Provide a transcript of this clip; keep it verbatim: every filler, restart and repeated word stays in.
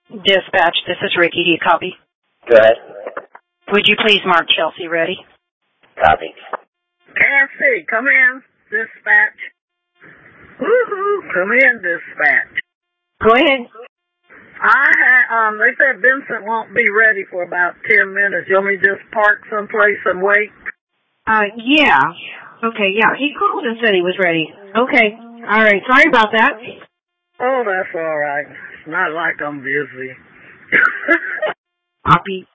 Dispatch, this is Ricky. Do you copy? Go ahead. Would you please mark Chelsea ready? Copy. Nancy, come in. Dispatch. Woohoo, come in, dispatch. Go ahead. I ha- um, they said Vincent won't be ready for about ten minutes. You want me to just park someplace and wait? Uh, yeah. Okay, yeah. He called and said he was ready. Okay. All right. Sorry about that. Oh, that's all right. It's not like I'm busy. Copy.